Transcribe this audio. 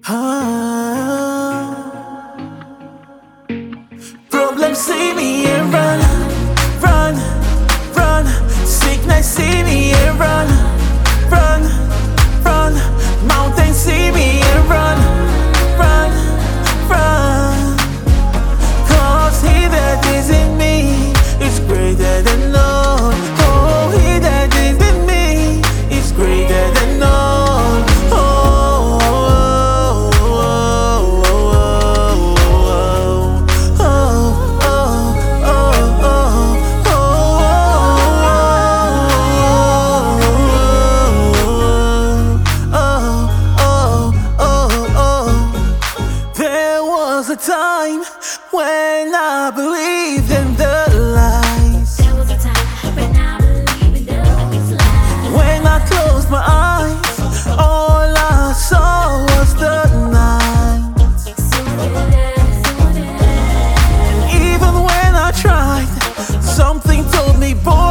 Problems see me and run, run, run. Sickness see me and run, run, run. Mountains see me and run, run, run. 'Cause he that is in me is greater than all. Oh, he that is in me is greater than all. Oh, oh, oh, oh, oh, oh. There was a time when I believed in the lies. There was a time when I believed in those lies. When I closed my eyes, all I saw was the night. Even when I tried, something told me, boy,